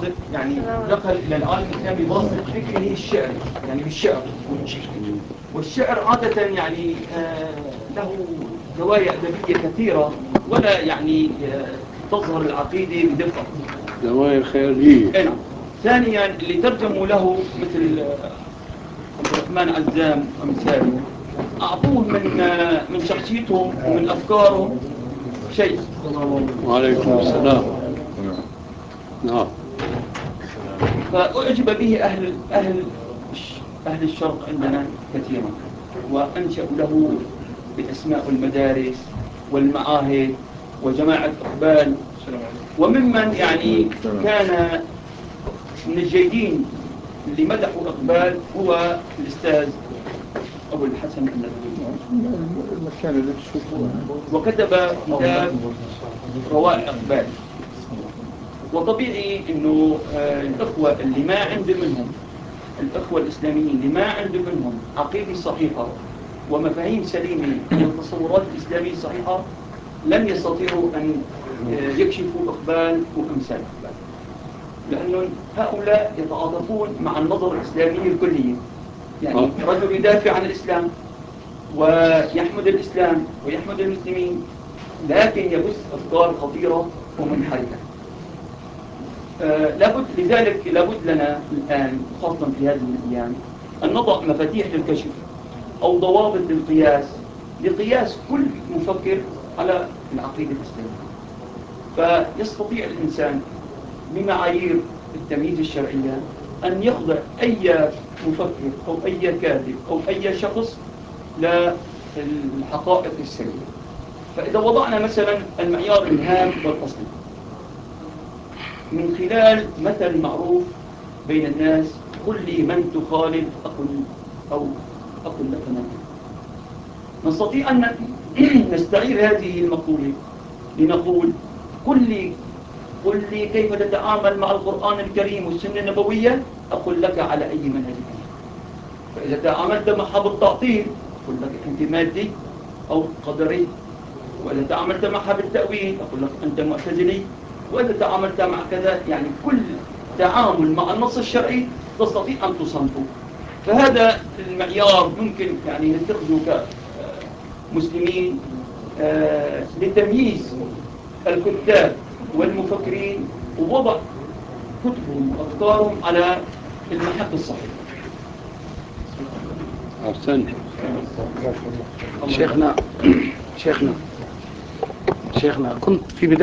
باسط يعني دخل إلى العالم الإسلامي باسط فكره الشعري يعني بالشعر. والشعر عادة يعني له زوايا أدبية كثيرة ولا يعني تظهر العقيدة بدقة. زوايا خارجية. نعم. ثانيا اللي ترجموا له مثل عبد الرحمن عزام ومثاله أعطوه من شخصيتهم ومن أفكارهم شيء. وعليكم السلام. نعم. فأعجب به أهل الشرق عندنا كثيرا، وأنشأوا له بأسماء المدارس والمعاهد وجماعة إقبال. وممن يعني كان من الجيدين اللي مدحوا إقبال هو الأستاذ أبو الحسن الندوي، وكتب كتاب روائع إقبال. وطبيعي أنه الأخوة اللي ما عنده منهم، الأخوة الإسلاميين اللي ما عنده منهم عقيدة صحيحة ومفاهيم سليمة والتصورات الإسلامية صحيحة لن يستطيعوا أن يكشفوا إقبال وأمثال إقبال، لأن هؤلاء يتعاطفون مع النظرة الإسلامية الكلية. يعني رجل يدافع عن الإسلام ويحمد الإسلام ويحمد المسلمين، لكن يبث أفكار خطيرة ومنحرفة. لذلك لابد لنا الآن خاصة في هذه الأيام أن نضع مفاتيح للكشف أو ضوابط للقياس لقياس كل مفكر على العقيدة الإسلامية. فيستطيع الإنسان بمعايير التمييز الشرعية أن يخضع أي مفكر أو أي كاتب أو أي شخص للحقائق السليمة. فإذا وضعنا مثلا المعيار الهام والأصلي من خلال مثل معروف بين الناس: قل لي من تخالف أقول لك من. نستطيع أن نستعير هذه المقولة لنقول: قل لي كيف تتعامل مع القرآن الكريم والسنة النبوية أقول لك على أي منهج. فإذا تعاملت معها بالتعطيل أقول لك أنت مادي أو قدري، وإذا تعاملت معها بالتأويل أقول لك أنت معتزلي، وإذا تعاملت مع كذا، يعني كل تعامل مع النص الشرعي تستطيع أن تصنفه. فهذا المعيار ممكن يعني نتخذه كمسلمين لتمييز الكتاب والمفكرين ووضع كتبهم وأفكارهم على المحك الصحيح. أحسنت. شيخنا كنت في بداية